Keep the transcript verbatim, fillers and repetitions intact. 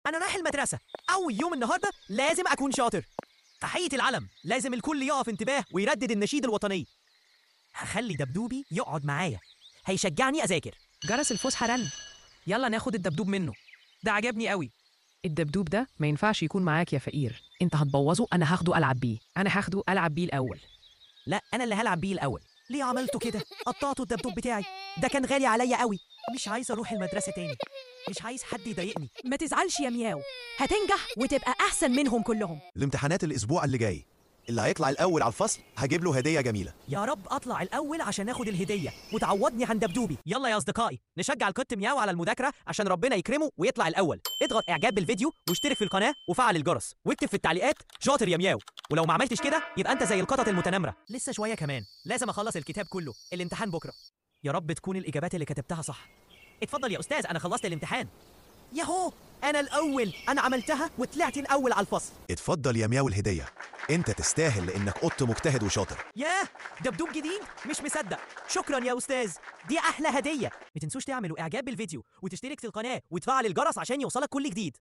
انا رايح المدرسه. اول يوم النهارده لازم اكون شاطر. تحيه العلم، لازم الكل يقف انتباه ويردد النشيد الوطني. هخلي دبدوبي يقعد معايا، هيشجعني اذاكر. جرس الفسحة رن. يلا ناخد الدبدوب منه، ده عجبني قوي. الدبدوب ده ما ينفعش يكون معاك يا فقير، انت هتبوظه. انا هاخده العب بيه، انا هاخده العب بيه الاول. لا، انا اللي هلعب بيه الاول. ليه عملته كده؟ قطعته الدبدوب بتاعي، ده كان غالي عليا قوي. مش عايز اروح المدرسه تاني، مش عايز حد يضايقني. ما تزعلش يا مياو، هتنجح وتبقى أحسن منهم كلهم. الامتحانات الأسبوع اللي جاي، اللي هيطلع الأول على الفصل هجيب له هدية جميلة. يا رب اطلع الاول عشان اخد الهديه وتعوضني عن دبدوبي. يلا يا اصدقائي، نشجع القط مياو على المذاكره عشان ربنا يكرمه ويطلع الاول. اضغط اعجاب بالفيديو واشترك في القناه وفعل الجرس واكتب في التعليقات شاطر يا مياو. ولو ما عملتش كده يبقى انت زي القطط المتنمره. لسه شويه كمان، لازم اخلص الكتاب كله، الامتحان بكره. يا رب تكون الاجابات اللي كتبتها صح. اتفضل يا استاذ، انا خلصت الامتحان. ياهو، انا الاول، انا عملتها وطلعت الاول على الفصل. اتفضل يا مياو الهدية، انت تستاهل لانك قط مجتهد وشاطر. ياه، دبدوب جديد؟ مش مصدق. شكرا يا استاذ، دي احلى هديه. ما تنسوش تعملوا اعجاب بالفيديو وتشترك في القناه وتفعل الجرس عشان يوصلك كل جديد.